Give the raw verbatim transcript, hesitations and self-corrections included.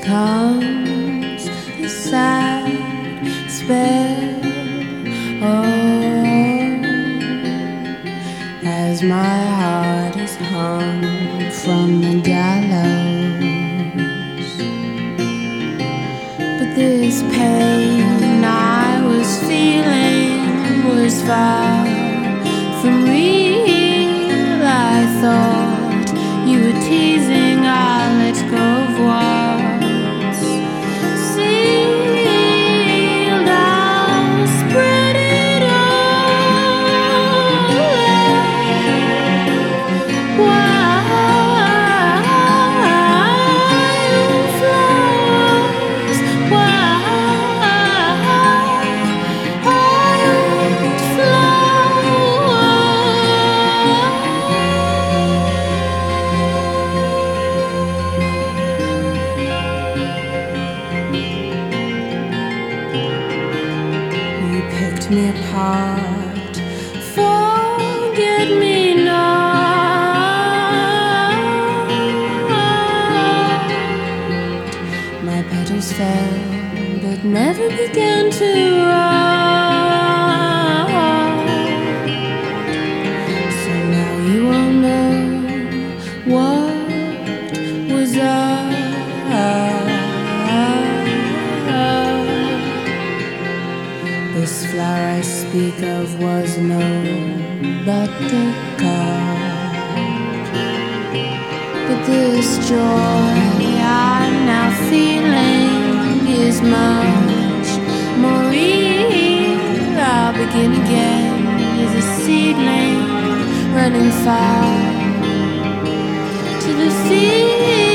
comes the sad spell. Oh, as my heart is hung from the gallows. But this pain I was feeling was far from real. I thought you were teasing, I let go of words sealed. I'll spread it all. Wildflowers, me apart, forget me not. My petals fell, but never began to rot. So now you all know what was up. This flower I speak of was no buttercup, but this joy I'm now feeling is much more real. I'll begin again as a seedling running far to the field.